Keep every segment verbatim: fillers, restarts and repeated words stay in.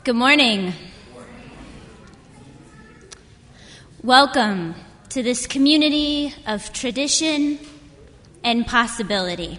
Good morning. Welcome to this community of tradition and possibility.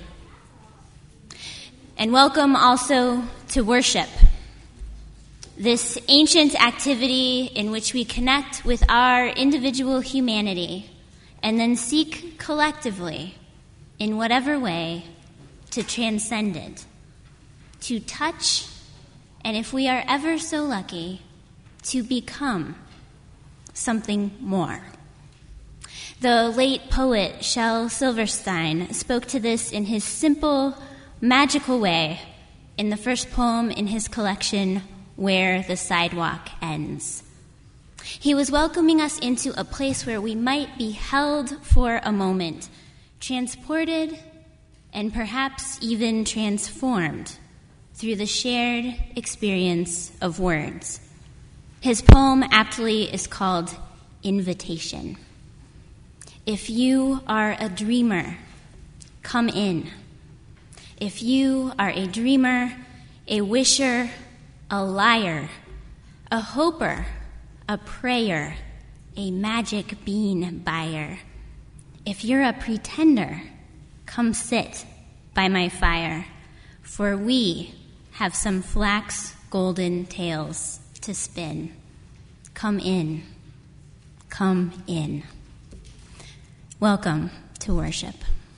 And welcome also to worship, this ancient activity in which we connect with our individual humanity and then seek collectively, in whatever way, to transcend it, to touch, and if we are ever so lucky, to become something more. The late poet Shel Silverstein spoke to this in his simple, magical way in the first poem in his collection, Where the Sidewalk Ends. He was welcoming us into a place where we might be held for a moment, transported and perhaps even transformed through the shared experience of words. His poem aptly is called Invitation. If you are a dreamer, come in. If you are a dreamer, a wisher, a liar, a hoper, a prayer, a magic bean buyer, if you're a pretender, come sit by my fire, for we have some flax golden tales to spin. Come in, come in. Welcome to worship.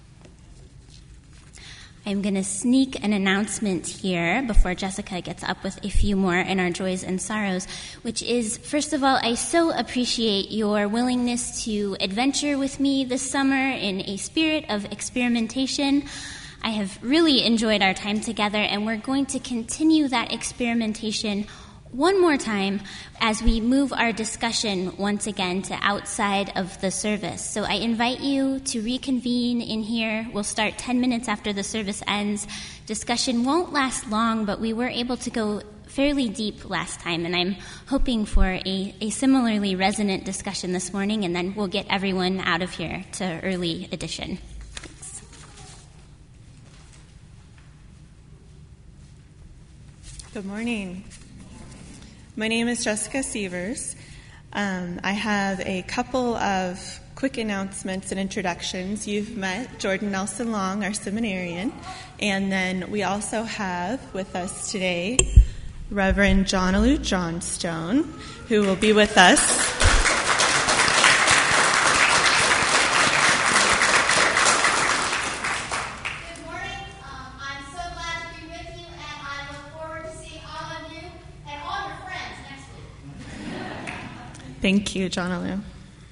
I'm going to sneak an announcement here before Jessica gets up with a few more in our joys and sorrows, which is, first of all, I so appreciate your willingness to adventure with me this summer in a spirit of experimentation. I have really enjoyed our time together, and we're going to continue that experimentation one more time as we move our discussion once again to outside of the service. So I invite you to reconvene in here. We'll start ten minutes after the service ends. Discussion won't last long, but we were able to go fairly deep last time, and I'm hoping for a, a similarly resonant discussion this morning, and then we'll get everyone out of here to early edition. Thanks. Good morning. My name is Jessica Sievers. Um, I have a couple of quick announcements and introductions. You've met Jordan Nelson Long, our seminarian, and then we also have with us today Reverend Jonalu Johnstone, who will be with us. Thank you, Jonalu.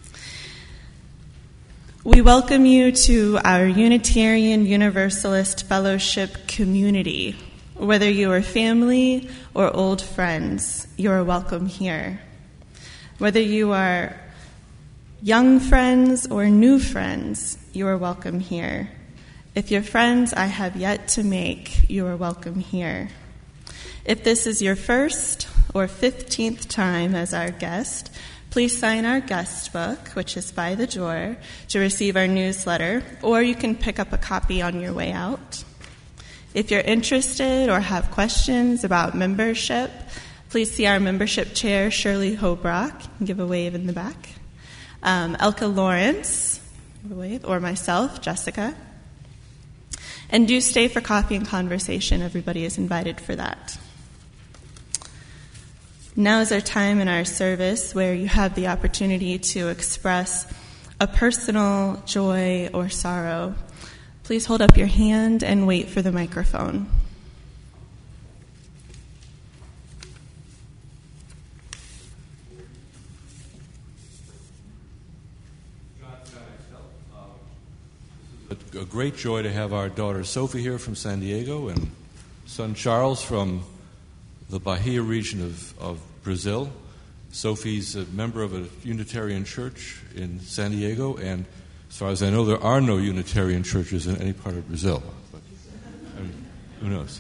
We welcome you to our Unitarian Universalist Fellowship community. Whether you are family or old friends, you are welcome here. Whether you are young friends or new friends, you are welcome here. If you're friends I have yet to make, you are welcome here. If this is your first or fifteenth time as our guest, please sign our guest book, which is by the door, to receive our newsletter, or you can pick up a copy on your way out. If you're interested or have questions about membership, please see our membership chair, Shirley Hobrock, give a wave in the back, um, Elka Lawrence, give a wave, or myself, Jessica. And do stay for coffee and conversation. Everybody is invited for that. Now is our time in our service where you have the opportunity to express a personal joy or sorrow. Please hold up your hand and wait for the microphone. It's a great joy to have our daughter Sophie here from San Diego and son Charles from the Bahia region of, of Brazil. Sophie's a member of a Unitarian church in San Diego, and as far as I know, there are no Unitarian churches in any part of Brazil. But I mean, who knows?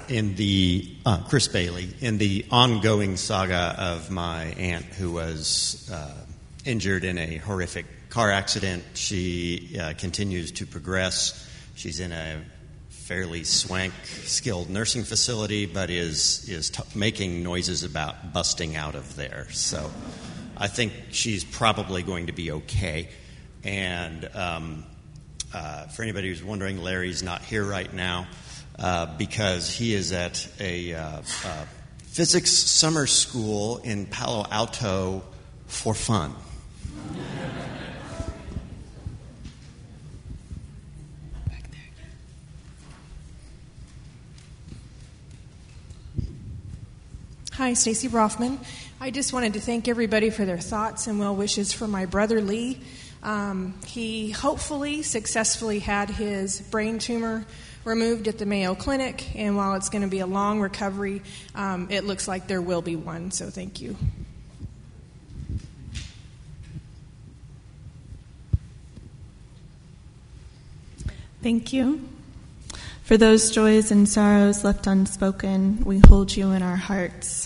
in the uh, Chris Bailey, in the ongoing saga of my aunt who was uh, injured in a horrific car accident. She uh, continues to progress. She's in a fairly swank, skilled nursing facility, but is is t- making noises about busting out of there. So I think she's probably going to be okay. And um, uh, for anybody who's wondering, Larry's not here right now uh, because he is at a uh, uh, physics summer school in Palo Alto for fun. Hi, Stacy Rothman. I just wanted to thank everybody for their thoughts and well wishes for my brother Lee. Um, he hopefully successfully had his brain tumor removed at the Mayo Clinic, and while it's going to be a long recovery, um, it looks like there will be one, so thank you. Thank you. For those joys and sorrows left unspoken, we hold you in our hearts.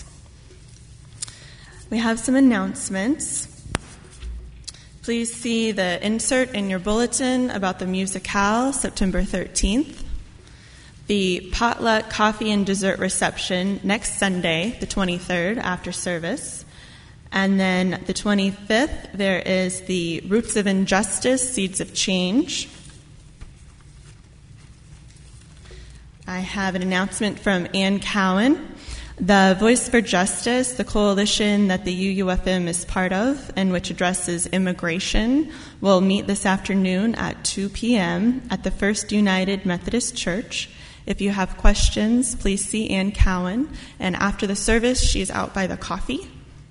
We have some announcements. Please see the insert in your bulletin about the Musicale, September thirteenth. The potluck coffee and dessert reception next Sunday, the twenty-third, after service. And then the twenty-fifth, there is the Roots of Injustice, Seeds of Change. I have an announcement from Ann Cowan. The Voice for Justice, the coalition that the U U F M is part of and which addresses immigration, will meet this afternoon at two p.m. at the First United Methodist Church. If you have questions, please see Ann Cowan. And after the service, she's out by the coffee.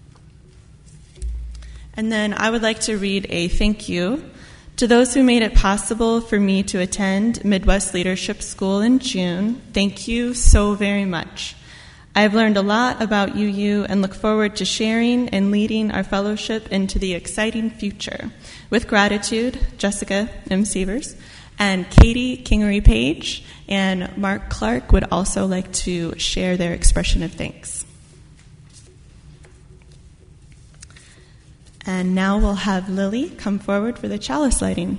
And then I would like to read a thank you to those who made it possible for me to attend Midwest Leadership School in June. Thank you so very much. I've learned a lot about U U and look forward to sharing and leading our fellowship into the exciting future. With gratitude, Jessica M. Sievers and Katie Kingery Page and Mark Clark would also like to share their expression of thanks. And now we'll have Lily come forward for the chalice lighting.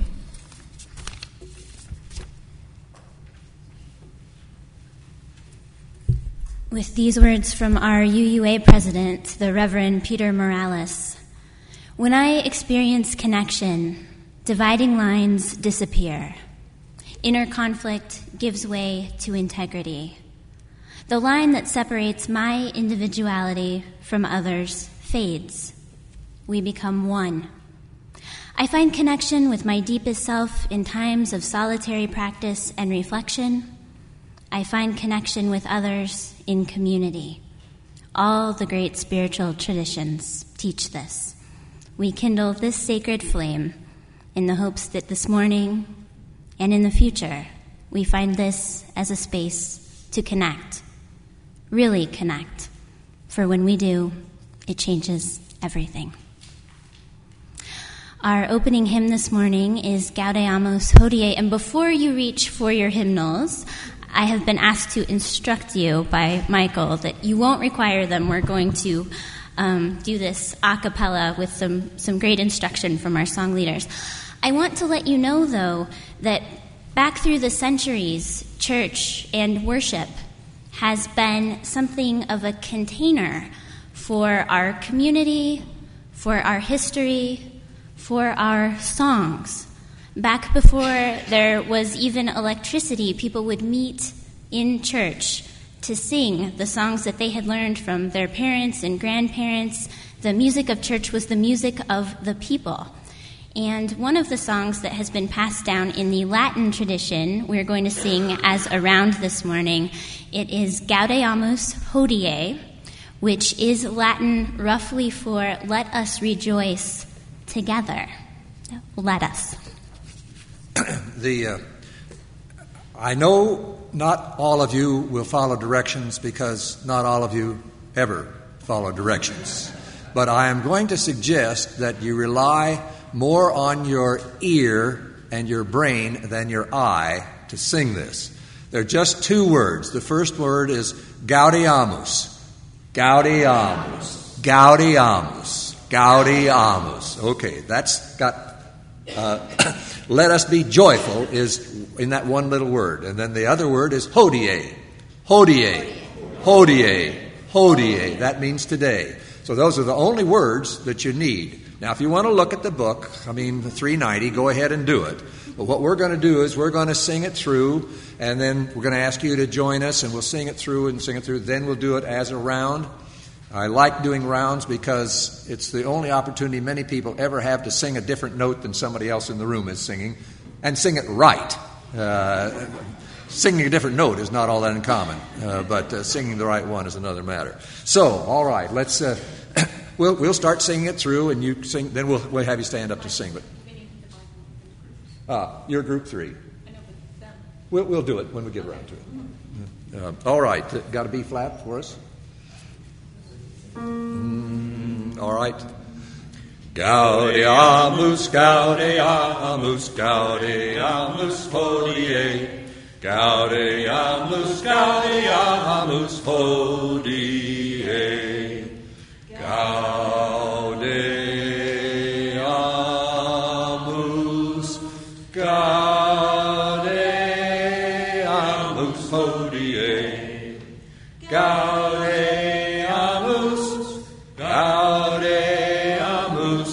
With these words from our U U A president, the Reverend Peter Morales, when I experience connection, dividing lines disappear. Inner conflict gives way to integrity. The line that separates my individuality from others fades. We become one. I find connection with my deepest self in times of solitary practice and reflection. I find connection with others in community. All the great spiritual traditions teach this. We kindle this sacred flame in the hopes that this morning and in the future we find this as a space to connect, really connect, for when we do, it changes everything. Our opening hymn this morning is Gaudeamus Hodie, and before you reach for your hymnals, I have been asked to instruct you by Michael that you won't require them. We're going to um, do this a cappella with some, some great instruction from our song leaders. I want to let you know, though, that back through the centuries, church and worship has been something of a container for our community, for our history, for our songs. Back before there was even electricity, people would meet in church to sing the songs that they had learned from their parents and grandparents. The music of church was the music of the people. And one of the songs that has been passed down in the Latin tradition, we're going to sing as a round this morning. It is Gaudeamus Hodie, which is Latin roughly for let us rejoice together. Let us. The uh, I know not all of you will follow directions because not all of you ever follow directions. But I am going to suggest that you rely more on your ear and your brain than your eye to sing this. They're just two words. The first word is Gaudeamus. Gaudeamus. Gaudeamus. Gaudeamus. Okay, that's got, uh, let us be joyful is in that one little word. And then the other word is hodie. Hodie. Hodie. Hodie. That means today. So those are the only words that you need. Now, if you want to look at the book, I mean, the three ninety, go ahead and do it. But what we're going to do is we're going to sing it through, and then we're going to ask you to join us, and we'll sing it through and sing it through. Then we'll do it as a round. I like doing rounds because it's the only opportunity many people ever have to sing a different note than somebody else in the room is singing, and sing it right. Uh, singing a different note is not all that uncommon, uh, but uh, singing the right one is another matter. So, all right, let's uh, we'll we'll start singing it through, and you sing. Then we'll we'll have you stand up to sing. But uh, you're group three. We'll we'll do it when we get around to it. Uh, all right, got a B flat for us. Mm, all right. Gaudeamus, Gaudeamus, Gaudeamus, hodie. Gaudeamus, Gaudeamus, hodie. Gaudeamus, Gaudeamus, hodie. Gaudeamus, Gaudeamus,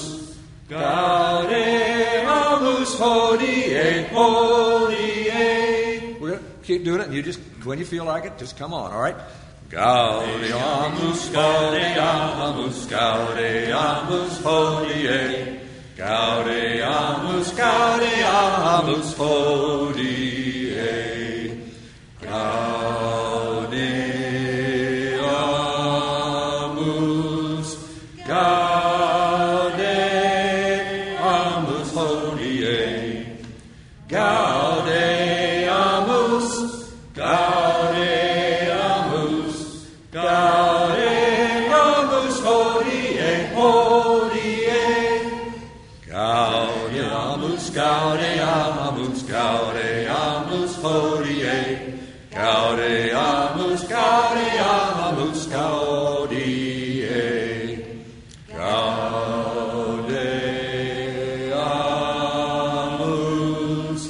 Gaudeamus, hodie, hodie. We're going to keep doing it, and you just, when you feel like it, just come on, all right? Gaudeamus, Gaudeamus, Gaudeamus, hodie. Gaudeamus, Gaudeamus, hodie. Gaudeamus, Gaudeamus, hodie. Gaudeamus, Gaudeamus, Gaudeamus, hodie, hodie. Gaudeamus, Gaudeamus, Gaudeamus, hodie. Gaudeamus, Gaudeamus, gaudie. Gaudeamus,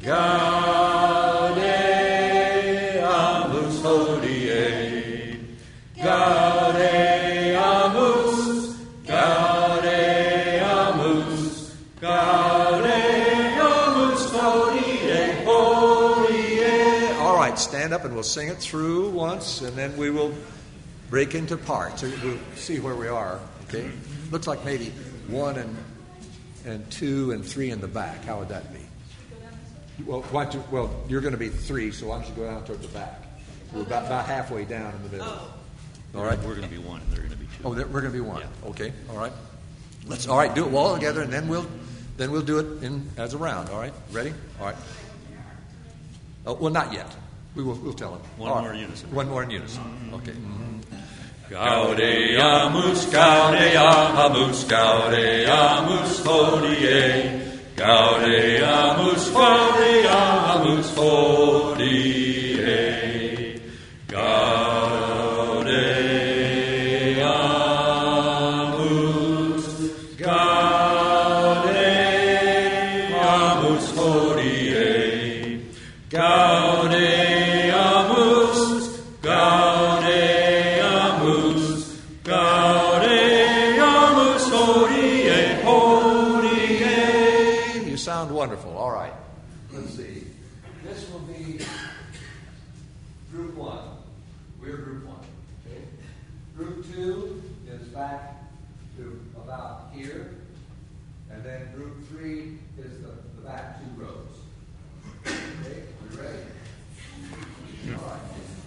Gaudeamus, hodie. Gaudeamus, Gaudeamus, Gaudeamus, hodie, hodie. All right, stand up and we'll sing it through once, and then we will break into parts. We'll see where we are, okay? Looks like maybe one and and two and three in the back. How would that be? Well, why don't you, well, you're going to be three, so why don't you go down toward the back? We're about, about halfway down in the middle. All right? We're going to be one, and they're going to be two. Oh, we're going to be one. Yeah. Okay, all right. Let's all right. Do it all together, and then we'll then we'll do it in as a round. All right, ready? All right. Oh, well, not yet. We will. We'll tell them. One all more right. in unison. One more in unison. Okay. Gaudeamus, Gaudeamus, Gaudeamus, hodie. Gaudeamus, Gaudeamus, hodie. Gaudeamus, Gaudeamus, hodie. Gaudeamus, Gaudeamus, Gaudeamus, hodie, hodie. You sound wonderful. All right. Let's see. This will be group one. We're group one. Okay. Group two is back to about here, and then group three is the, the back two rows. Okay. We ready? All right.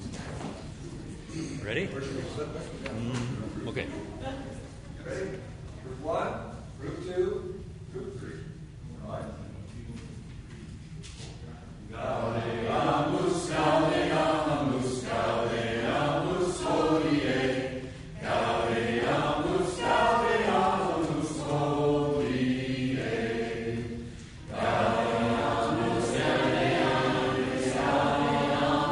Ready? Mm, okay. Ready? Group one, group two, group three. All right. Gaudeamus, Gaudeamus, Gaudeamus, hodie. Gaudeamus, Gaudeamus, hodie. Gaudeamus, Gaudeamus, Gaudeamus,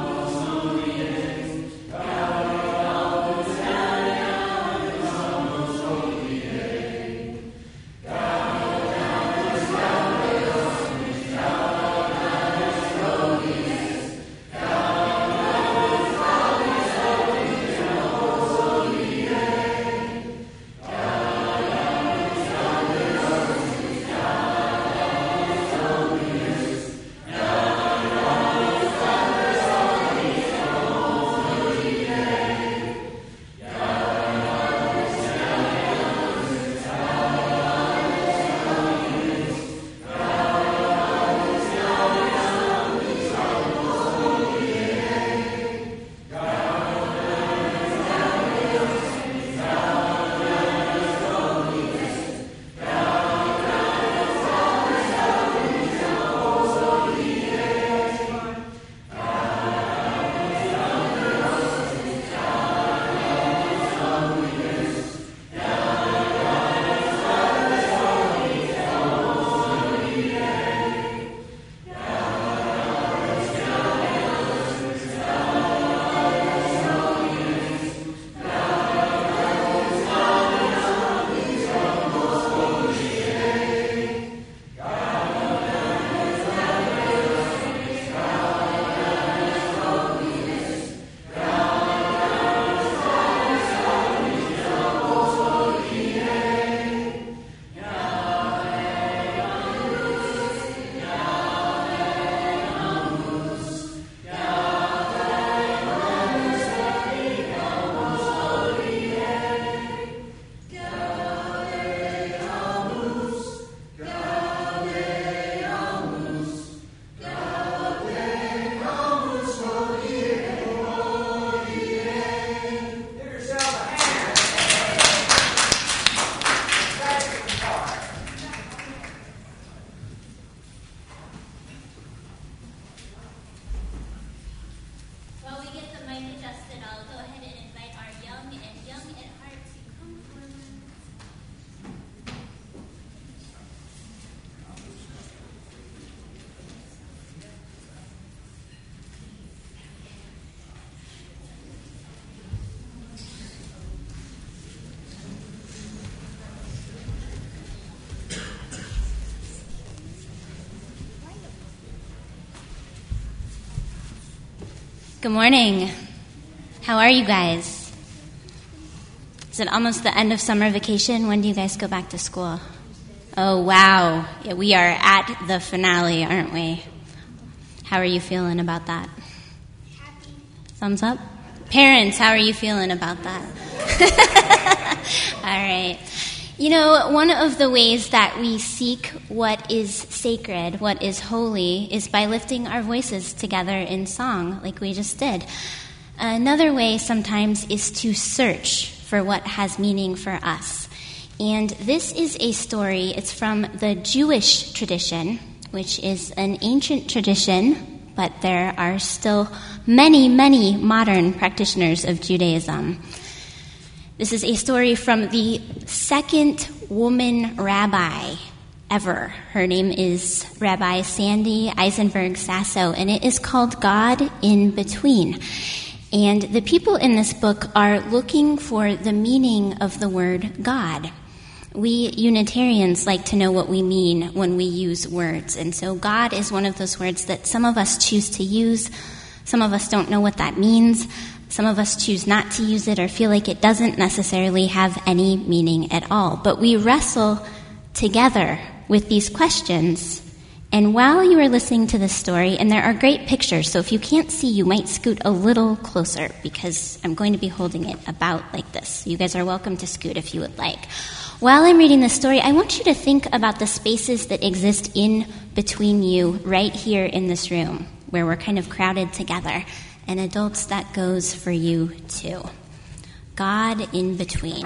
Good morning. How are you guys? Is it almost the end of summer vacation? When do you guys go back to school? Oh, wow. Yeah, we are at the finale, aren't we? How are you feeling about that? Happy. Thumbs up? Parents, how are you feeling about that? All right. You know, one of the ways that we seek what is sacred, what is holy, is by lifting our voices together in song, like we just did. Another way sometimes is to search for what has meaning for us. And this is a story, it's from the Jewish tradition, which is an ancient tradition, but there are still many, many modern practitioners of Judaism. This is a story from the second woman rabbi ever. Her name is Rabbi Sandy Eisenberg Sasso, and it is called God in Between. And the people in this book are looking for the meaning of the word God. We Unitarians like to know what we mean when we use words, and so God is one of those words that some of us choose to use, some of us don't know what that means. Some of us choose not to use it or feel like it doesn't necessarily have any meaning at all. But we wrestle together with these questions. And while you are listening to this story, and there are great pictures, so if you can't see, you might scoot a little closer because I'm going to be holding it about like this. You guys are welcome to scoot if you would like. While I'm reading this story, I want you to think about the spaces that exist in between you right here in this room, where we're kind of crowded together. And adults, that goes for you too. God in between.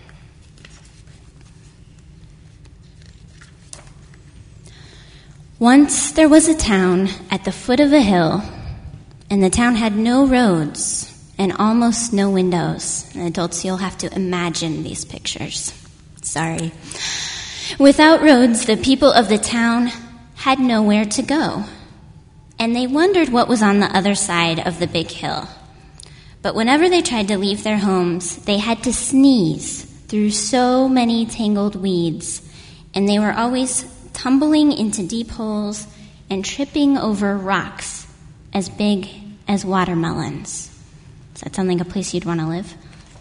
Once there was a town at the foot of a hill, and the town had no roads and almost no windows. And adults, you'll have to imagine these pictures. Sorry. Without roads, the people of the town had nowhere to go. And they wondered what was on the other side of the big hill. But whenever they tried to leave their homes, they had to sneeze through so many tangled weeds, and they were always tumbling into deep holes and tripping over rocks as big as watermelons. Does that sound like a place you'd want to live?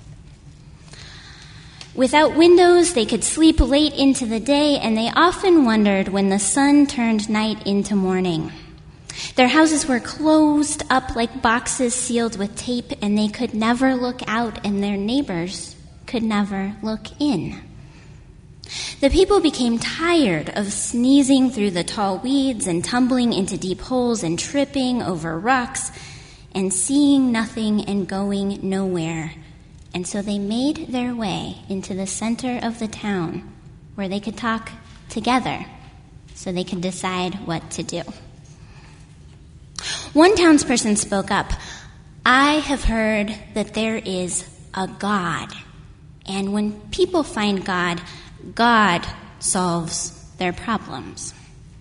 Without windows, they could sleep late into the day, and they often wondered when the sun turned night into morning. Their houses were closed up like boxes sealed with tape, and they could never look out, and their neighbors could never look in. The people became tired of sneezing through the tall weeds and tumbling into deep holes and tripping over rocks and seeing nothing and going nowhere. And so they made their way into the center of the town where they could talk together so they could decide what to do. One townsperson spoke up. I have heard that there is a God, and when people find God, God solves their problems.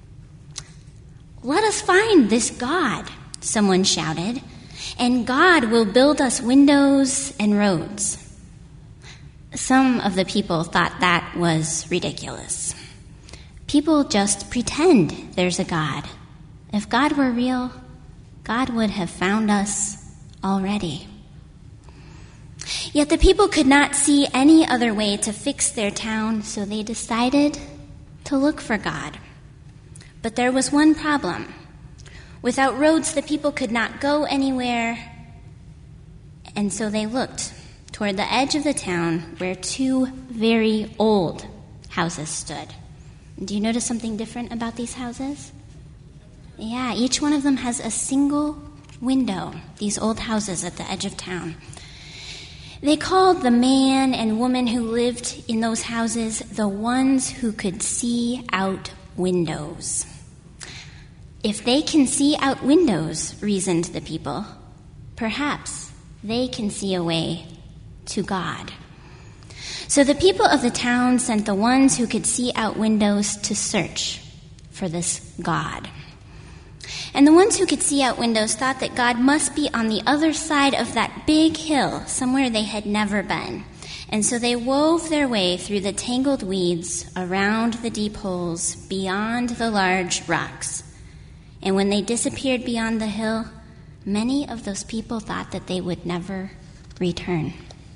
Let us find this God, someone shouted, and God will build us windows and roads. Some of the people thought that was ridiculous. People just pretend there's a God. If God were real, God would have found us already. Yet the people could not see any other way to fix their town, so they decided to look for God. But there was one problem. Without roads, the people could not go anywhere, and so they looked toward the edge of the town where two very old houses stood. Do you notice something different about these houses? Yeah, each one of them has a single window, these old houses at the edge of town. They called the man and woman who lived in those houses the ones who could see out windows. If they can see out windows, reasoned the people, perhaps they can see a way to God. So the people of the town sent the ones who could see out windows to search for this God. And the ones who could see out windows thought that God must be on the other side of that big hill, somewhere they had never been. And so they wove their way through the tangled weeds, around the deep holes, beyond the large rocks. And when they disappeared beyond the hill, many of those people thought that they would never return.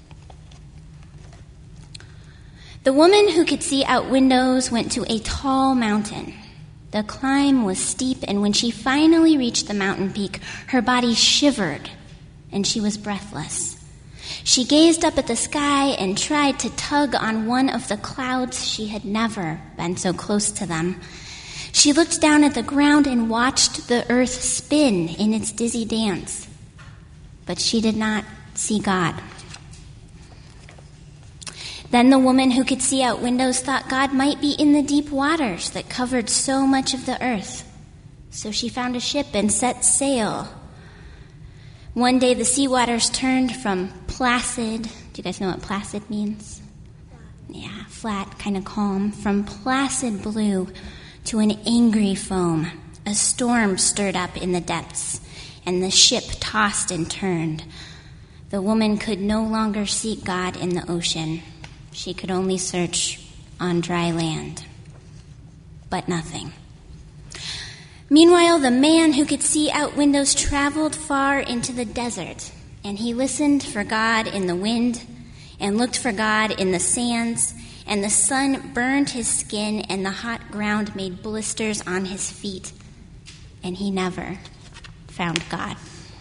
The woman who could see out windows went to a tall mountain. The climb was steep, and when she finally reached the mountain peak, her body shivered, and she was breathless. She gazed up at the sky and tried to tug on one of the clouds. She had never been so close to them. She looked down at the ground and watched the earth spin in its dizzy dance. But she did not see God. Then the woman who could see out windows thought God might be in the deep waters that covered so much of the earth. So she found a ship and set sail. One day the sea waters turned from placid, do you guys know what placid means? Yeah, flat, kind of calm, from placid blue to an angry foam. A storm stirred up in the depths, and the ship tossed and turned. The woman could no longer seek God in the ocean. She could only search on dry land. But nothing. Meanwhile, the man who could see out windows traveled far into the desert, and he listened for God in the wind and looked for God in the sands, and the sun burned his skin, and the hot ground made blisters on his feet, and he never found God.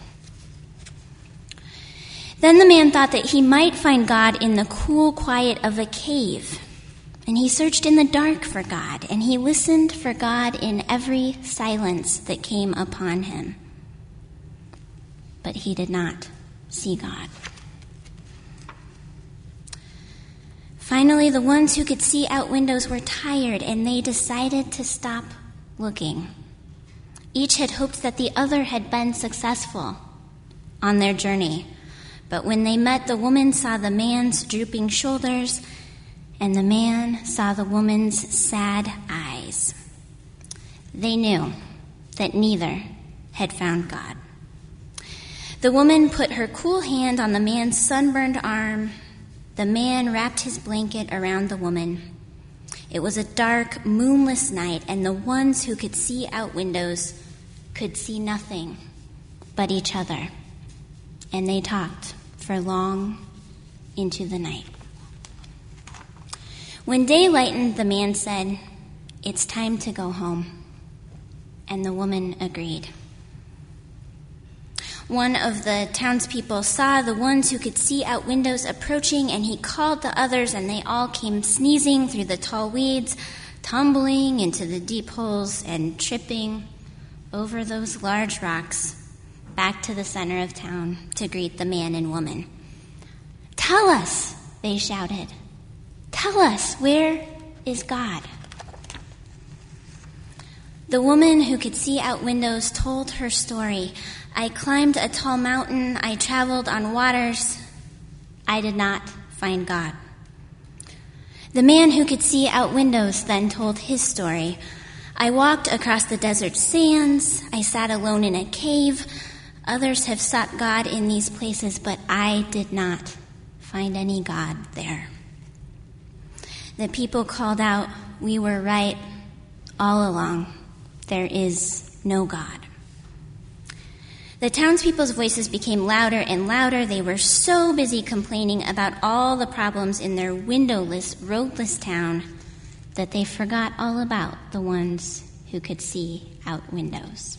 Then the man thought that he might find God in the cool quiet of a cave. And he searched in the dark for God, and he listened for God in every silence that came upon him. But he did not see God. Finally, the ones who could see out windows were tired, and they decided to stop looking. Each had hoped that the other had been successful on their journey. But when they met, the woman saw the man's drooping shoulders, and the man saw the woman's sad eyes. They knew that neither had found God. The woman put her cool hand on the man's sunburned arm. The man wrapped his blanket around the woman. It was a dark, moonless night, and the ones who could see out windows could see nothing but each other. And they talked for long into the night. When day lightened, the man said, "It's time to go home." And the woman agreed. One of the townspeople saw the ones who could see out windows approaching, and he called the others, and they all came sneezing through the tall weeds, tumbling into the deep holes, and tripping over those large rocks back to the center of town to greet the man and woman. "Tell us," they shouted. "Tell us, where is God?" The woman who could see out windows told her story. "I climbed a tall mountain. I traveled on waters. I did not find God." The man who could see out windows then told his story. "I walked across the desert sands. I sat alone in a cave. Others have sought God in these places, but I did not find any God there." The people called out, "We were right all along. There is no God." The townspeople's voices became louder and louder. They were so busy complaining about all the problems in their windowless, roadless town that they forgot all about the ones who could see out windows.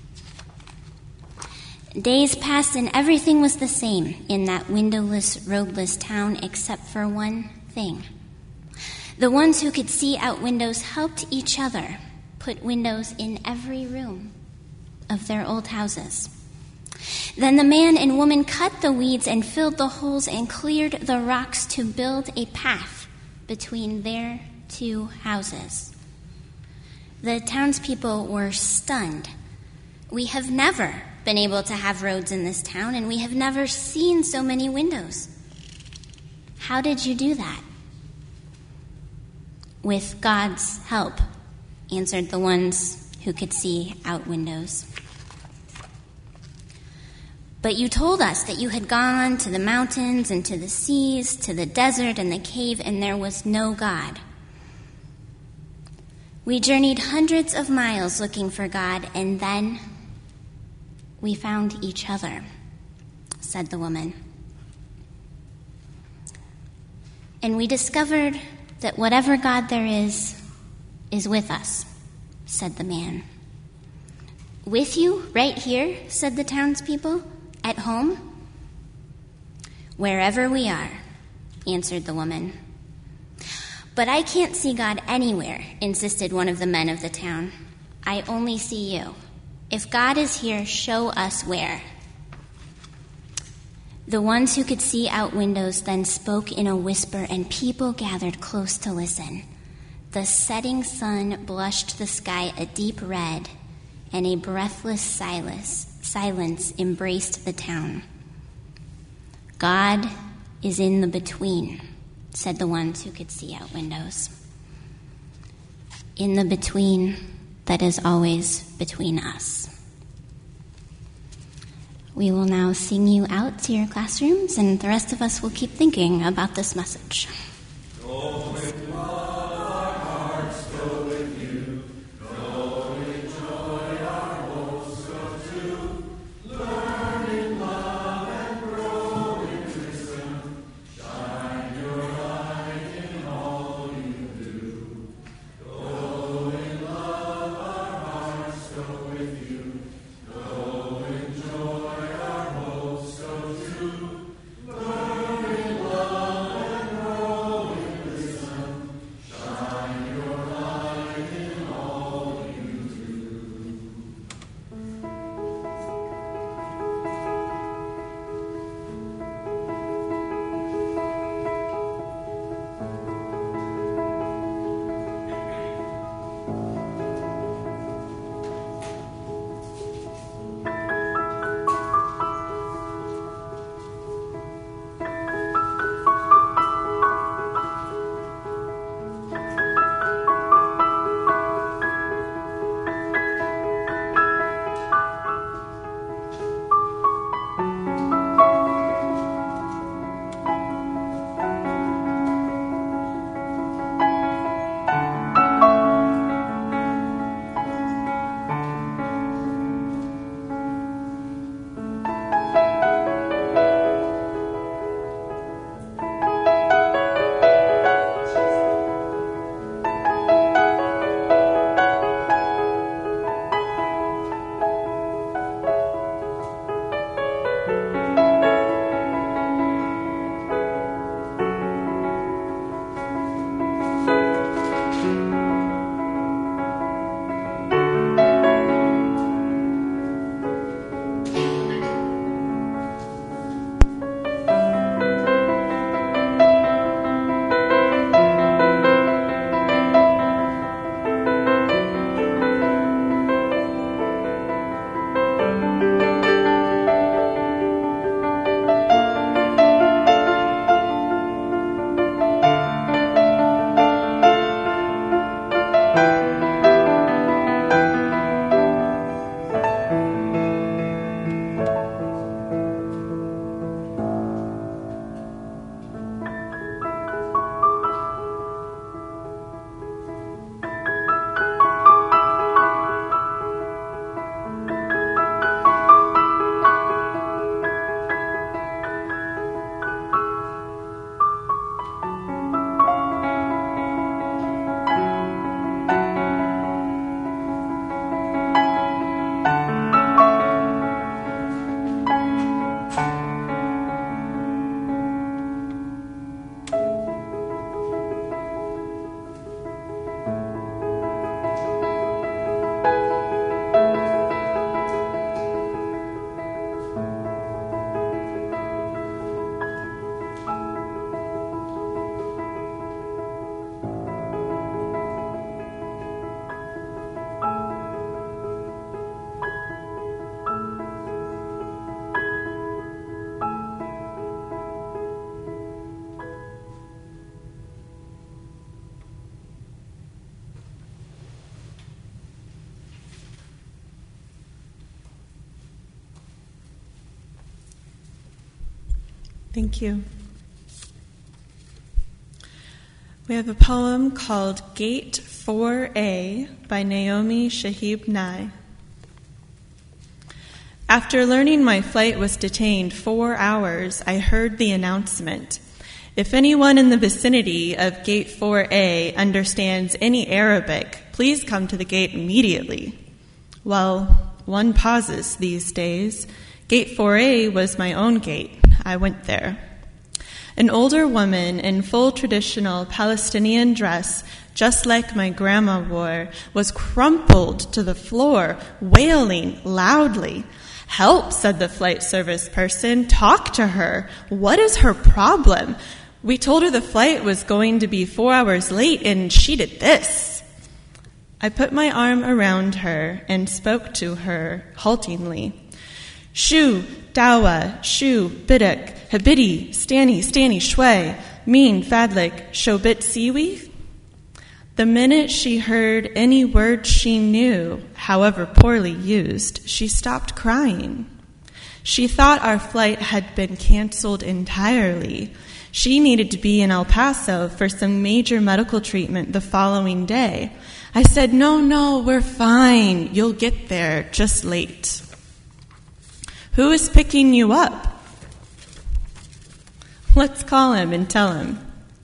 Days passed, and everything was the same in that windowless, roadless town except for one thing. The ones who could see out windows helped each other put windows in every room of their old houses. Then the man and woman cut the weeds and filled the holes and cleared the rocks to build a path between their two houses. The townspeople were stunned. "We have never been able to have roads in this town, and we have never seen so many windows. How did you do that?" "With God's help," answered the ones who could see out windows. "But you told us that you had gone to the mountains and to the seas, to the desert and the cave, and there was no God." "We journeyed hundreds of miles looking for God, and then we found each other," said the woman. "And we discovered that whatever God there is, is with us," said the man. "With you, right here," said the townspeople. "At home?" "Wherever we are," answered the woman. "But I can't see God anywhere," insisted one of the men of the town. "I only see you. If God is here, show us where." The ones who could see out windows then spoke in a whisper, and people gathered close to listen. The setting sun blushed the sky a deep red, and a breathless silence, silence embraced the town. "God is in the between," said the ones who could see out windows. "In the between that is always between us." We will now sing you out to your classrooms, and the rest of us will keep thinking about this message. Thank you. We have a poem called Gate four A by Naomi Shahib Nye. After learning my flight was detained four hours, I heard the announcement. If anyone in the vicinity of Gate four A understands any Arabic, please come to the gate immediately. Well, one pauses these days. Gate four A was my own gate. I went there. An older woman in full traditional Palestinian dress, just like my grandma wore, was crumpled to the floor, wailing loudly. "Help," said the flight service person. "Talk to her. What is her problem? We told her the flight was going to be four hours late, and she did this." I put my arm around her and spoke to her haltingly. "Shu, dawa, shu, bidak, habidi, stani, stani, shway, mean, fadlik, shobit siwi?" The minute she heard any word she knew, however poorly used, she stopped crying. She thought our flight had been canceled entirely. She needed to be in El Paso for some major medical treatment the following day. I said, "No, no, we're fine. You'll get there, just late." "Who is picking you up?" "Let's call him and tell him."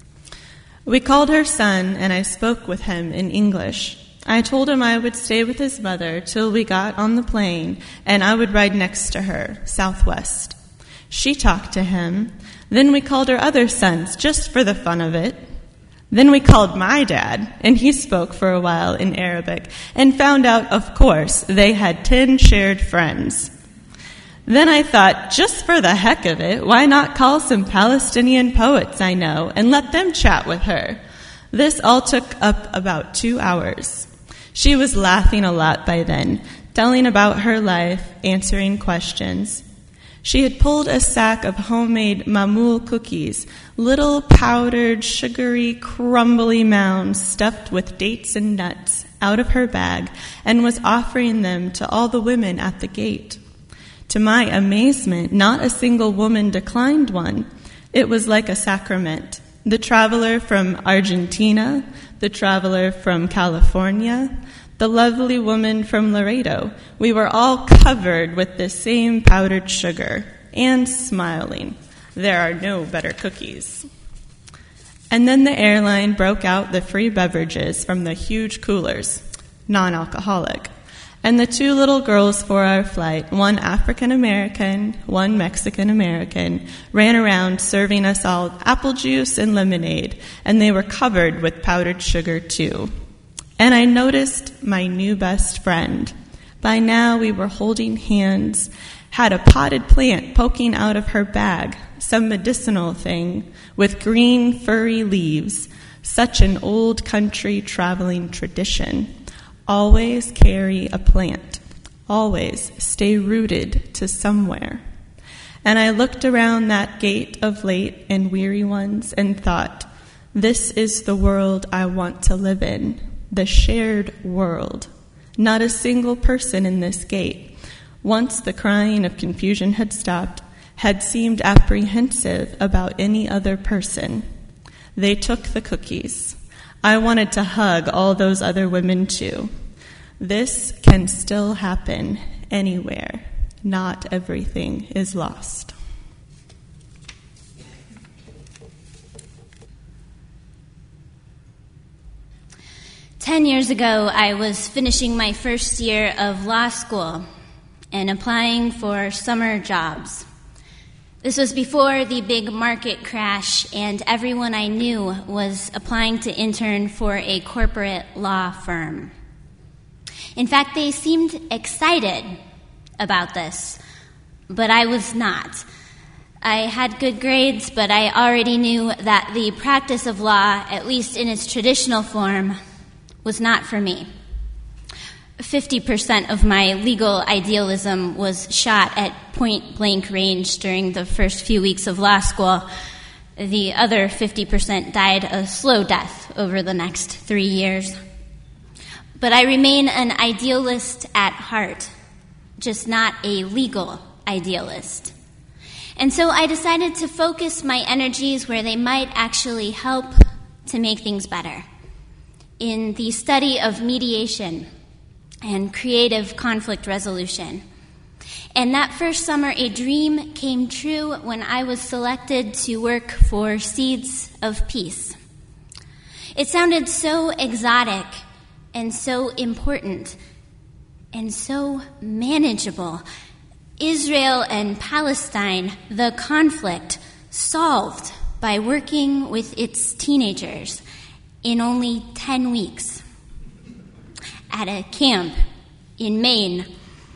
We called her son, and I spoke with him in English. I told him I would stay with his mother till we got on the plane, and I would ride next to her, southwest. She talked to him. Then we called her other sons, just for the fun of it. Then we called my dad, and he spoke for a while in Arabic, and found out, of course, they had ten shared friends. Then I thought, just for the heck of it, why not call some Palestinian poets I know and let them chat with her? This all took up about two hours. She was laughing a lot by then, telling about her life, answering questions. She had pulled a sack of homemade mamul cookies, little powdered, sugary, crumbly mounds stuffed with dates and nuts, out of her bag, and was offering them to all the women at the gate. To my amazement, not a single woman declined one. It was like a sacrament. The traveler from Argentina, the traveler from California, the lovely woman from Laredo. We were all covered with the same powdered sugar and smiling. There are no better cookies. And then the airline broke out the free beverages from the huge coolers, non-alcoholic. And the two little girls for our flight, one African-American, one Mexican-American, ran around serving us all apple juice and lemonade, and they were covered with powdered sugar too. And I noticed my new best friend. By now we were holding hands, had a potted plant poking out of her bag, some medicinal thing, with green furry leaves, such an old country traveling tradition. Always carry a plant. Always stay rooted to somewhere. And I looked around that gate of late and weary ones and thought, this is the world I want to live in, the shared world. Not a single person in this gate, once the crying of confusion had stopped, had seemed apprehensive about any other person. They took the cookies. I wanted to hug all those other women too. This can still happen anywhere. Not everything is lost. Ten years ago, I was finishing my first year of law school and applying for summer jobs. This was before the big market crash, and everyone I knew was applying to intern for a corporate law firm. In fact, they seemed excited about this, but I was not. I had good grades, but I already knew that the practice of law, at least in its traditional form, was not for me. Fifty percent of my legal idealism was shot at point-blank range during the first few weeks of law school. The other fifty percent died a slow death over the next three years. But I remain an idealist at heart, just not a legal idealist. And so I decided to focus my energies where they might actually help to make things better, in the study of mediation and creative conflict resolution. And that first summer, a dream came true when I was selected to work for Seeds of Peace. It sounded so exotic and so important and so manageable. Israel and Palestine, the conflict solved by working with its teenagers in only ten weeks at a camp in Maine.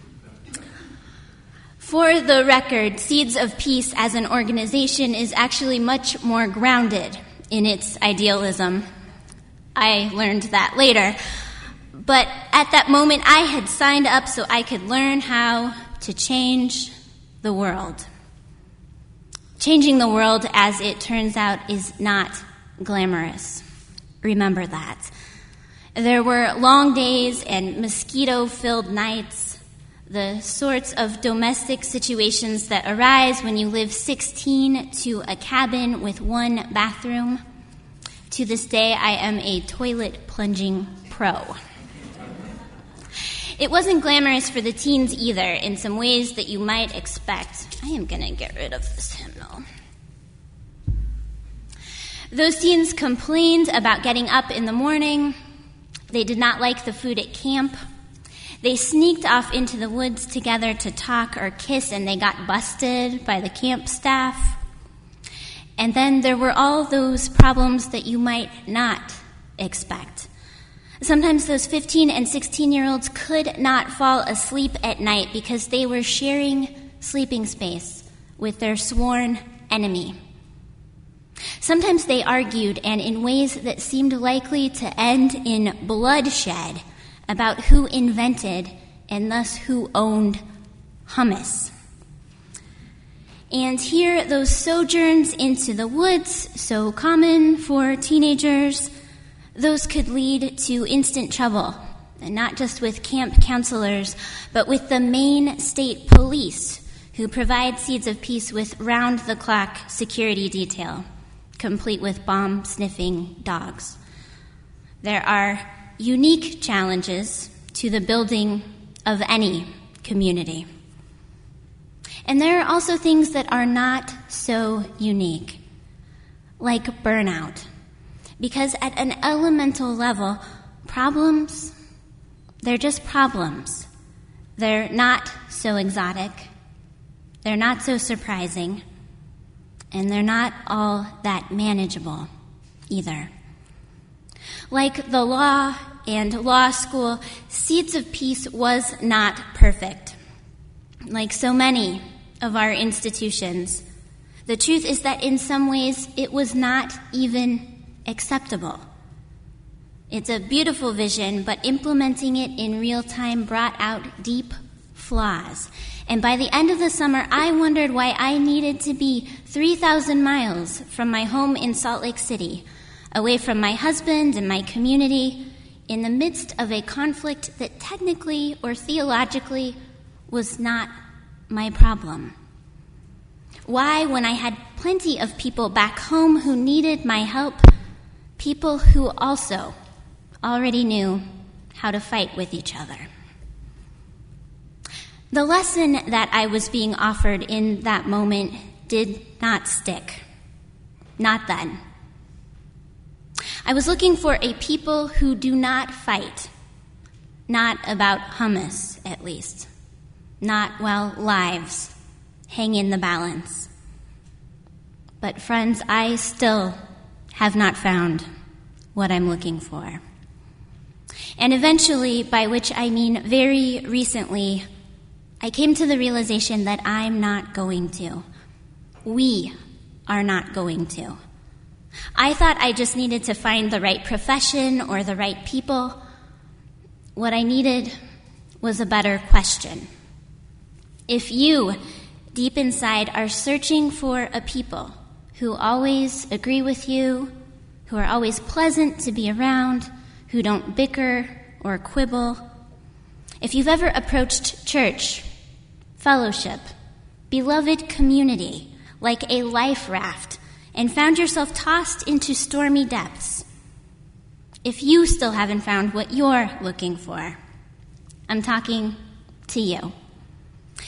For the record, Seeds of Peace as an organization is actually much more grounded in its idealism. I learned that later. But at that moment, I had signed up so I could learn how to change the world. Changing the world, as it turns out, is not glamorous. Remember that. There were long days and mosquito-filled nights, the sorts of domestic situations that arise when you live sixteen to a cabin with one bathroom. To this day, I am a toilet plunging pro. It wasn't glamorous for the teens either, in some ways that you might expect. I am going to get rid of this hymnal. Those teens complained about getting up in the morning. They did not like the food at camp. They sneaked off into the woods together to talk or kiss, and they got busted by the camp staff. And then there were all those problems that you might not expect. Sometimes those fifteen and sixteen-year-olds could not fall asleep at night because they were sharing sleeping space with their sworn enemy. Sometimes they argued, and in ways that seemed likely to end in bloodshed, about who invented and thus who owned hummus. And here, those sojourns into the woods, so common for teenagers, those could lead to instant trouble, and not just with camp counselors, but with the Maine State Police, who provide Seeds of Peace with round-the-clock security detail, complete with bomb-sniffing dogs. There are unique challenges to the building of any community. And there are also things that are not so unique, like burnout. Because at an elemental level, problems, they're just problems. They're not so exotic. They're not so surprising. And they're not all that manageable either. Like the law and law school, Seeds of Peace was not perfect. Like so many of our institutions, the truth is that in some ways it was not even acceptable. It's a beautiful vision, but implementing it in real time brought out deep flaws. And by the end of the summer, I wondered why I needed to be three thousand miles from my home in Salt Lake City, away from my husband and my community, in the midst of a conflict that technically or theologically was not my problem. Why, when I had plenty of people back home who needed my help, people who also already knew how to fight with each other. The lesson that I was being offered in that moment did not stick. Not then. I was looking for a people who do not fight. Not about hummus, at least. Not while lives hang in the balance. But friends, I still have not found what I'm looking for. And eventually, by which I mean very recently, I came to the realization that I'm not going to. We are not going to. I thought I just needed to find the right profession or the right people. What I needed was a better question. If you, deep inside, are searching for a people who always agree with you, who are always pleasant to be around, who don't bicker or quibble, if you've ever approached church, fellowship, beloved community, like a life raft, and found yourself tossed into stormy depths, if you still haven't found what you're looking for, I'm talking to you.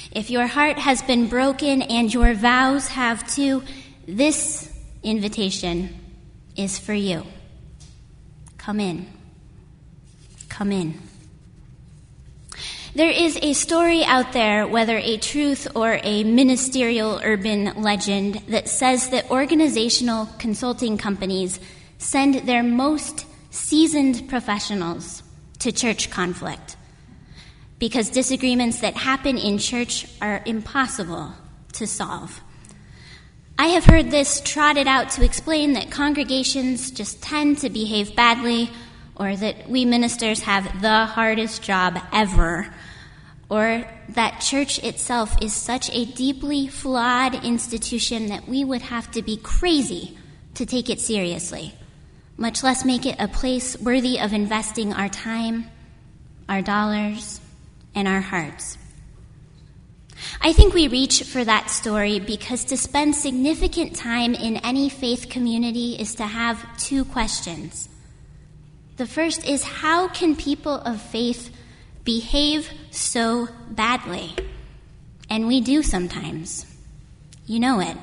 If your heart has been broken and your vows have too, this invitation is for you. Come in. Come in. There is a story out there, whether a truth or a ministerial urban legend, that says that organizational consulting companies send their most seasoned professionals to church conflict because disagreements that happen in church are impossible to solve. I have heard this trotted out to explain that congregations just tend to behave badly, or that we ministers have the hardest job ever, or that church itself is such a deeply flawed institution that we would have to be crazy to take it seriously, much less make it a place worthy of investing our time, our dollars, and our hearts. I think we reach for that story because to spend significant time in any faith community is to have two questions. The first is, how can people of faith behave so badly? And we do sometimes. You know it.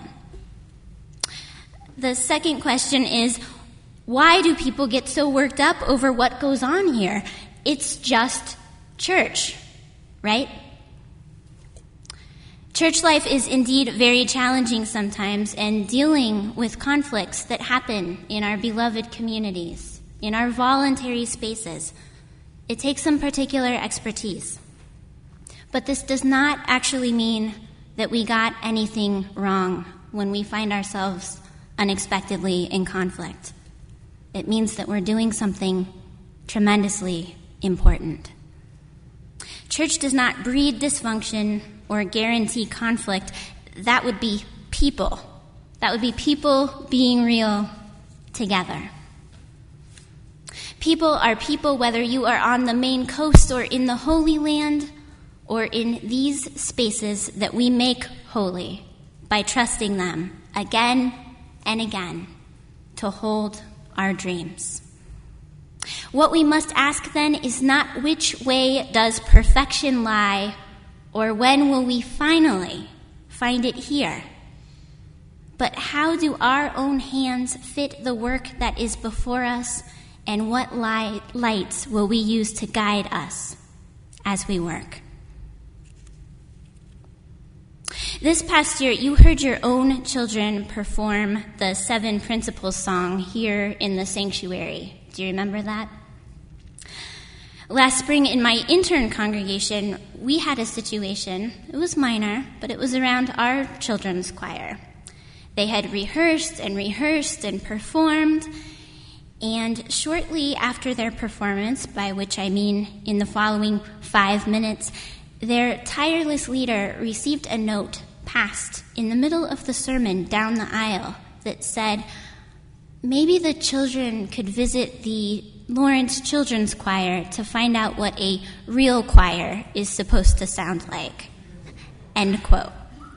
The second question is, why do people get so worked up over what goes on here? It's just church, right? Church life is indeed very challenging sometimes, and dealing with conflicts that happen in our beloved communities, in our voluntary spaces, it takes some particular expertise. But this does not actually mean that we got anything wrong when we find ourselves unexpectedly in conflict. It means that we're doing something tremendously important. Church does not breed dysfunction or guarantee conflict. That would be people. That would be people being real together. People are people whether you are on the Maine coast or in the Holy Land or in these spaces that we make holy by trusting them again and again to hold our dreams. What we must ask then is not which way does perfection lie, or when will we finally find it here, but how do our own hands fit the work that is before us, and what light, lights will we use to guide us as we work? This past year, you heard your own children perform the Seven Principles song here in the sanctuary. Do you remember that? Last spring in my intern congregation, we had a situation. It was minor, but it was around our children's choir. They had rehearsed and rehearsed and performed, and shortly after their performance, by which I mean in the following five minutes, their tireless leader received a note passed in the middle of the sermon down the aisle that said, maybe the children could visit the Lawrence Children's Choir to find out what a real choir is supposed to sound like. End quote.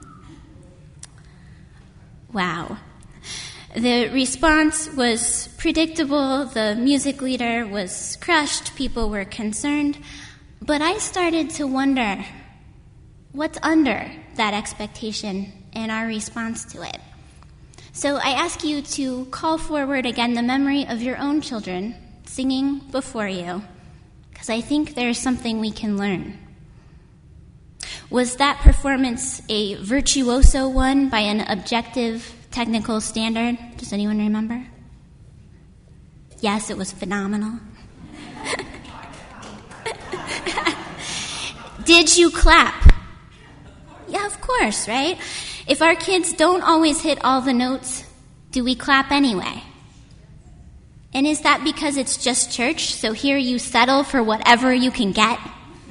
Wow. The response was predictable. The music leader was crushed. People were concerned. But I started to wonder what's under that expectation and our response to it. So I ask you to call forward again the memory of your own children singing before you, because I think there's something we can learn. Was that performance a virtuoso one by an objective technical standard? Does anyone remember? Yes, it was phenomenal. Did you clap? Yeah, of course, right? If our kids don't always hit all the notes, do we clap anyway? And is that because it's just church, so here you settle for whatever you can get?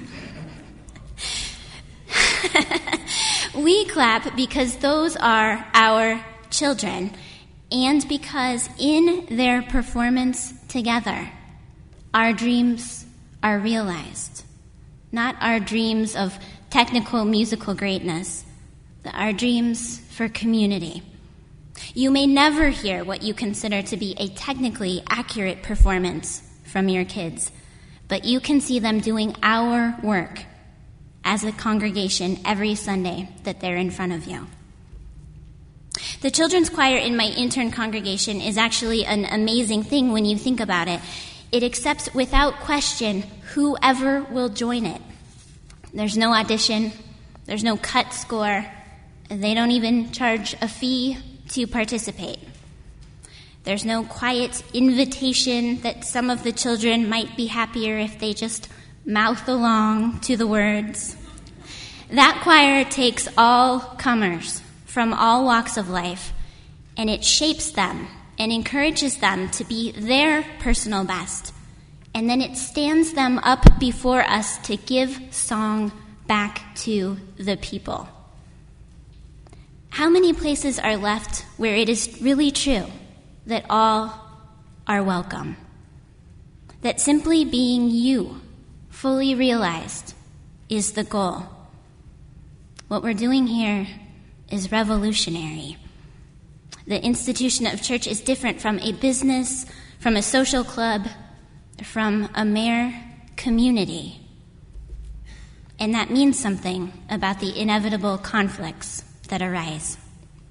We clap because those are our children, and because in their performance together, our dreams are realized. Not our dreams of technical musical greatness, but our dreams for community. You may never hear what you consider to be a technically accurate performance from your kids, but you can see them doing our work as a congregation every Sunday that they're in front of you. The children's choir in my intern congregation is actually an amazing thing when you think about it. It accepts without question whoever will join it. There's no audition. There's no cut score. They don't even charge a fee to participate. There's no quiet invitation that some of the children might be happier if they just mouth along to the words. That choir takes all comers from all walks of life, and it shapes them and encourages them to be their personal best. And then it stands them up before us to give song back to the people. How many places are left where it is really true that all are welcome? That simply being you, fully realized, is the goal. What we're doing here is revolutionary. The institution of church is different from a business, from a social club, from a mere community. And that means something about the inevitable conflicts that arise.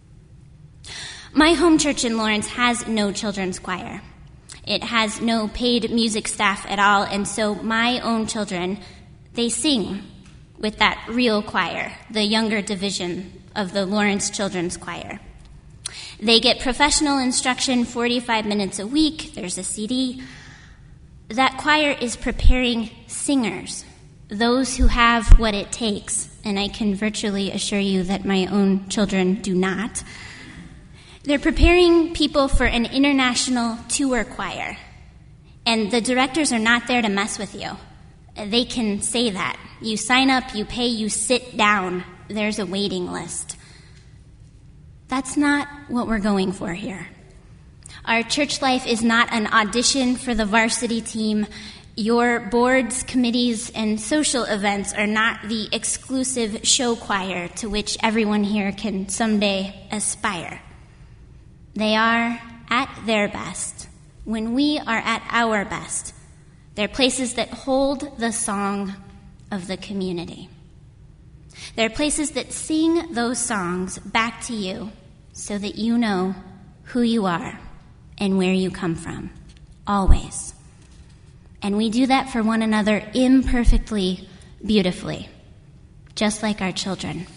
My home church in Lawrence has no children's choir. It has no paid music staff at all, and so my own children, they sing with that real choir, the younger division of the Lawrence Children's Choir. They get professional instruction forty-five minutes a week. There's a C D. That choir is preparing singers, those who have what it takes, and I can virtually assure you that my own children do not. They're preparing people for an international tour choir, and the directors are not there to mess with you. They can say that. You sign up, you pay, you sit down. There's a waiting list. That's not what we're going for here. Our church life is not an audition for the varsity team. Your boards, committees, and social events are not the exclusive show choir to which everyone here can someday aspire. They are at their best when we are at our best. They're places that hold the song of the community. They're places that sing those songs back to you so that you know who you are and where you come from, always. And we do that for one another imperfectly, beautifully, just like our children.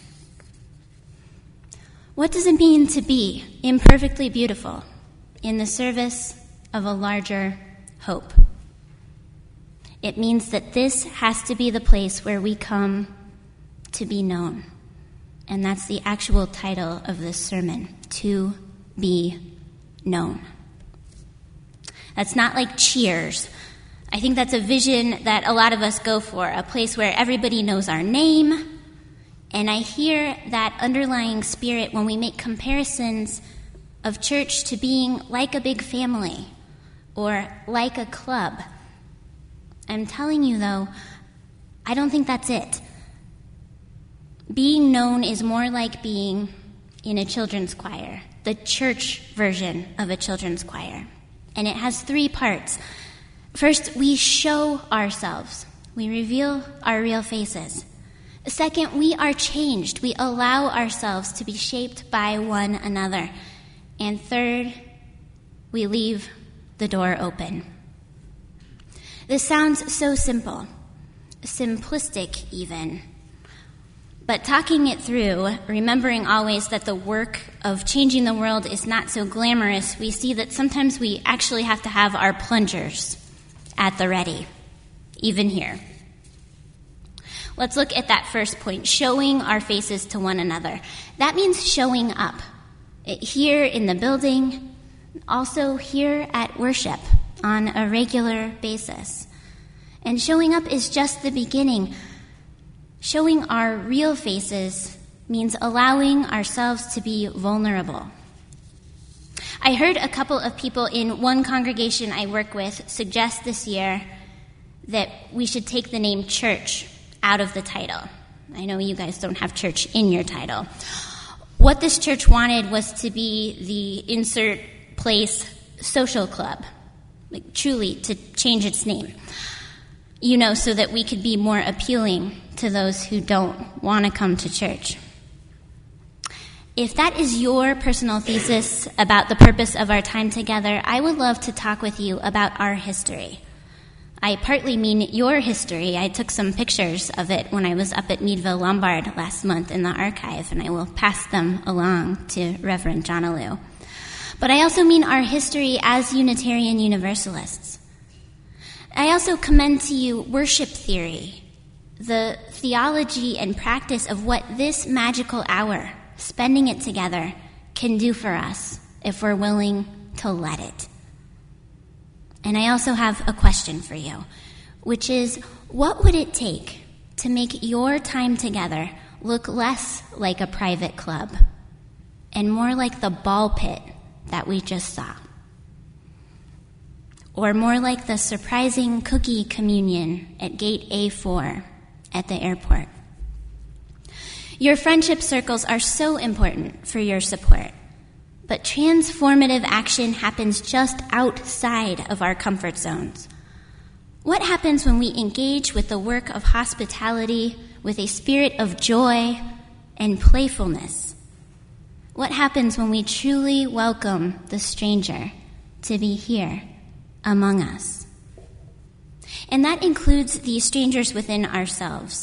What does it mean to be imperfectly beautiful in the service of a larger hope? It means that this has to be the place where we come to be known. And that's the actual title of this sermon, To Be Known. That's not like Cheers. I think that's a vision that a lot of us go for, a place where everybody knows our name. And I hear that underlying spirit when we make comparisons of church to being like a big family or like a club. I'm telling you, though, I don't think that's it. Being known is more like being in a children's choir, the church version of a children's choir. And it has three parts. First, we show ourselves. We reveal our real faces. Second, we are changed. We allow ourselves to be shaped by one another. And third, we leave the door open. This sounds so simple, simplistic even. But talking it through, remembering always that the work of changing the world is not so glamorous, we see that sometimes we actually have to have our plungers at the ready, even here. Let's look at that first point, showing our faces to one another. That means showing up, here in the building, also here at worship on a regular basis. And showing up is just the beginning. Showing our real faces means allowing ourselves to be vulnerable. I heard a couple of people in one congregation I work with suggest this year that we should take the name church out of the title. I know you guys don't have church in your title. What this church wanted was to be the insert place social club, like truly to change its name. You know, so that we could be more appealing to those who don't want to come to church. If that is your personal thesis about the purpose of our time together, I would love to talk with you about our history. I partly mean your history. I took some pictures of it when I was up at Meadville Lombard last month in the archive, and I will pass them along to Reverend John Alou. But I also mean our history as Unitarian Universalists. I also commend to you worship theory, the theology and practice of what this magical hour, spending it together, can do for us if we're willing to let it. And I also have a question for you, which is, what would it take to make your time together look less like a private club and more like the ball pit that we just saw? Or more like the surprising cookie communion at gate A four at the airport? Your friendship circles are so important for your support, but transformative action happens just outside of our comfort zones. What happens when we engage with the work of hospitality with a spirit of joy and playfulness? What happens when we truly welcome the stranger to be here among us? And that includes the strangers within ourselves.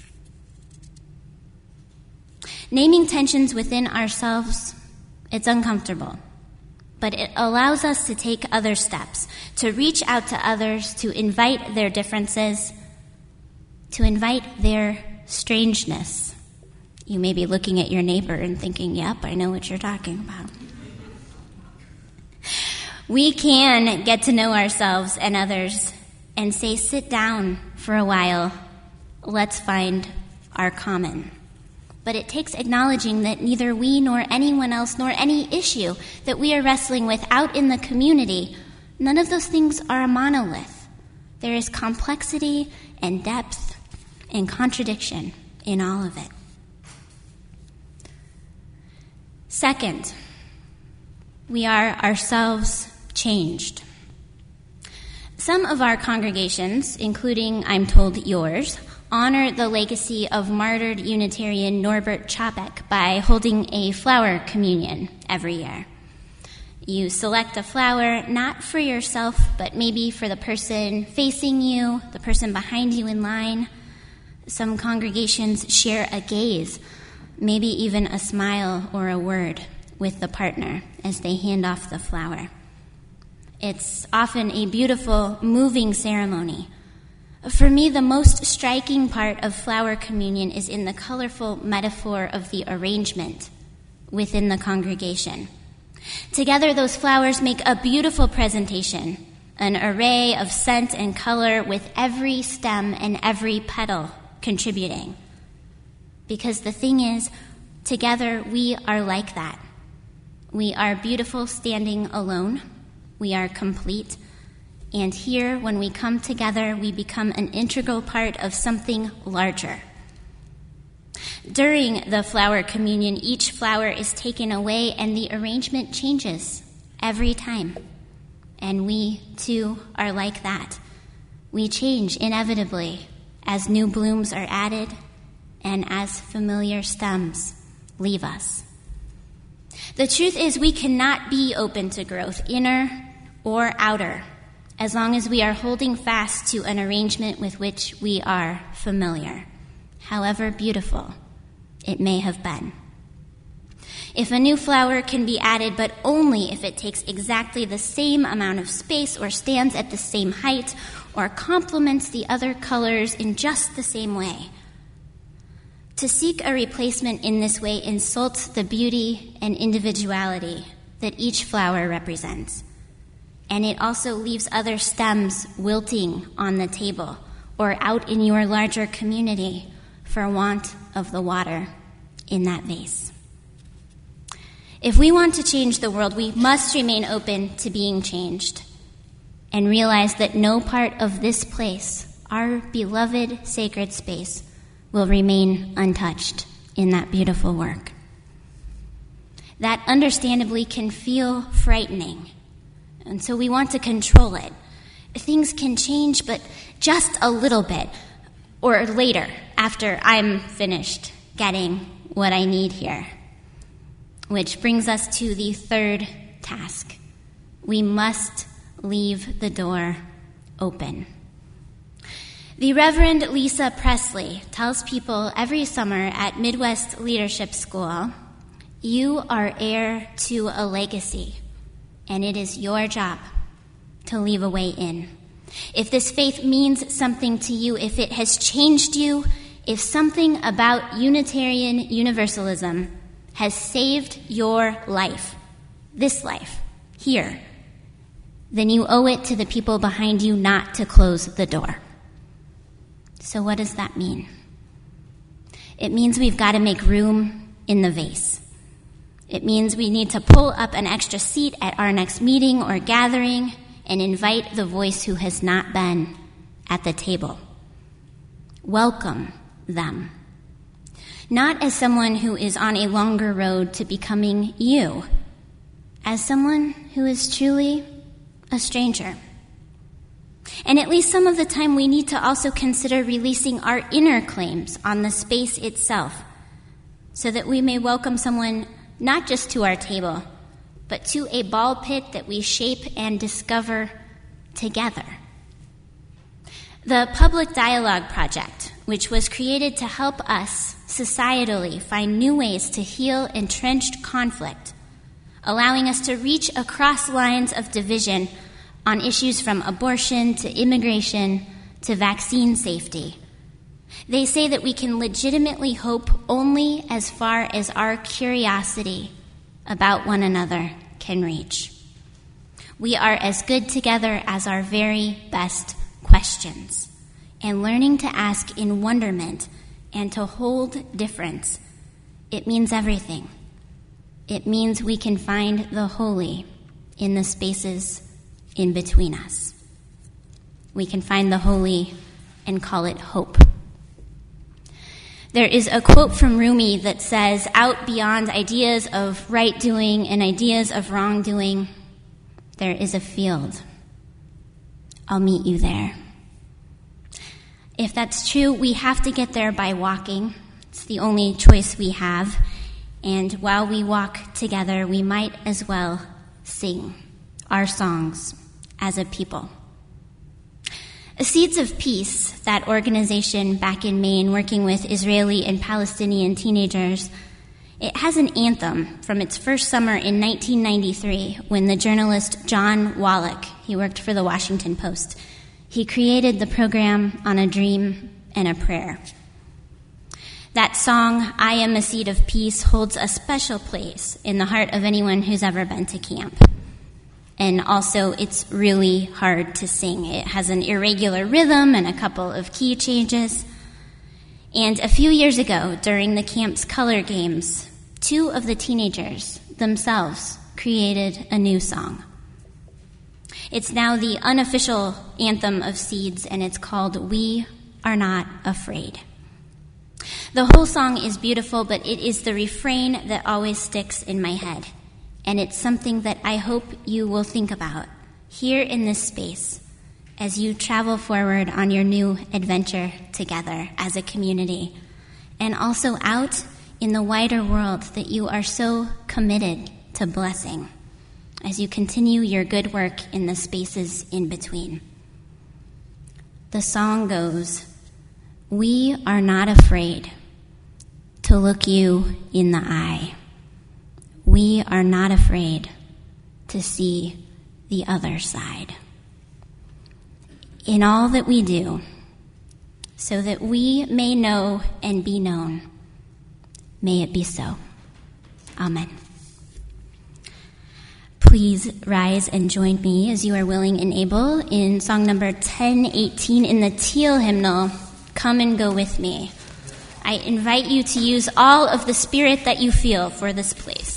Naming tensions within ourselves, it's uncomfortable, but it allows us to take other steps, to reach out to others, to invite their differences, to invite their strangeness. You may be looking at your neighbor and thinking, yep, I know what you're talking about. We can get to know ourselves and others and say, sit down for a while, let's find our common. But it takes acknowledging that neither we nor anyone else nor any issue that we are wrestling with out in the community, none of those things are a monolith. There is complexity and depth and contradiction in all of it. Second, we are ourselves changed. Some of our congregations, including, I'm told, yours, honor the legacy of martyred Unitarian Norbert Chapek by holding a flower communion every year. You select a flower not for yourself, but maybe for the person facing you, the person behind you in line. Some congregations share a gaze, maybe even a smile or a word with the partner as they hand off the flower. It's often a beautiful, moving ceremony. For me, the most striking part of flower communion is in the colorful metaphor of the arrangement within the congregation. Together, those flowers make a beautiful presentation, an array of scent and color with every stem and every petal contributing. Because the thing is, together we are like that. We are beautiful standing alone. We are complete. And here, when we come together, we become an integral part of something larger. During the flower communion, each flower is taken away and the arrangement changes every time. And we, too, are like that. We change inevitably as new blooms are added and as familiar stems leave us. The truth is, we cannot be open to growth, inner or outer, as long as we are holding fast to an arrangement with which we are familiar, however beautiful it may have been. If a new flower can be added, but only if it takes exactly the same amount of space or stands at the same height or complements the other colors in just the same way, to seek a replacement in this way insults the beauty and individuality that each flower represents. And it also leaves other stems wilting on the table or out in your larger community for want of the water in that vase. If we want to change the world, we must remain open to being changed and realize that no part of this place, our beloved sacred space, will remain untouched in that beautiful work. That understandably can feel frightening. And so we want to control it. things can change, but just a little bit, or later, after I'm finished getting what I need here. Which brings us to the third task. We must leave the door open. The Reverend Lisa Presley tells people every summer at Midwest Leadership School, you are heir to a legacy, and it is your job to leave a way in. If this faith means something to you, if it has changed you, if something about Unitarian Universalism has saved your life, this life, here, then you owe it to the people behind you not to close the door. So what does that mean? It means we've got to make room in the vase. It means we need to pull up an extra seat at our next meeting or gathering and invite the voice who has not been at the table. Welcome them. Not as someone who is on a longer road to becoming you, as someone who is truly a stranger. And at least some of the time we need to also consider releasing our inner claims on the space itself so that we may welcome someone not just to our table, but to a ball pit that we shape and discover together. The Public Dialogue Project, which was created to help us societally find new ways to heal entrenched conflict, allowing us to reach across lines of division on issues from abortion to immigration to vaccine safety. They say that we can legitimately hope only as far as our curiosity about one another can reach. We are as good together as our very best questions, and learning to ask in wonderment and to hold difference, it means everything. It means we can find the holy in the spaces in between us. We can find the holy and call it hope. There is a quote from Rumi that says, out beyond ideas of right doing and ideas of wrongdoing, there is a field. I'll meet you there. If that's true, we have to get there by walking. It's the only choice we have. And while we walk together, we might as well sing our songs as a people. Seeds of Peace, that organization back in Maine working with Israeli and Palestinian teenagers, it has an anthem from its first summer in nineteen ninety-three when the journalist John Wallach, he worked for the Washington Post, he created the program On a Dream and a Prayer. That song, I Am a Seed of Peace, holds a special place in the heart of anyone who's ever been to camp. And also, it's really hard to sing. It has an irregular rhythm and a couple of key changes. And a few years ago, during the camp's color games, two of the teenagers themselves created a new song. It's now the unofficial anthem of Seeds, and it's called We Are Not Afraid. The whole song is beautiful, but it is the refrain that always sticks in my head. And it's something that I hope you will think about here in this space as you travel forward on your new adventure together as a community, and also out in the wider world that you are so committed to blessing as you continue your good work in the spaces in between. The song goes, we are not afraid to look you in the eye. We are not afraid to see the other side. In all that we do, so that we may know and be known, may it be so. Amen. Please rise and join me as you are willing and able in song number ten eighteen in the Teal hymnal, Come and Go With Me. I invite you to use all of the spirit that you feel for this place.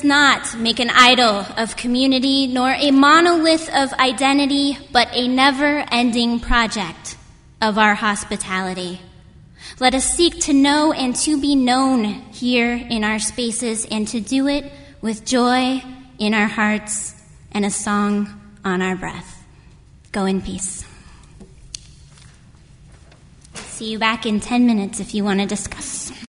us not make an idol of community, nor a monolith of identity, but a never-ending project of our hospitality. Let us seek to know and to be known here in our spaces, and to do it with joy in our hearts and a song on our breath. Go in peace. See you back in ten minutes if you want to discuss.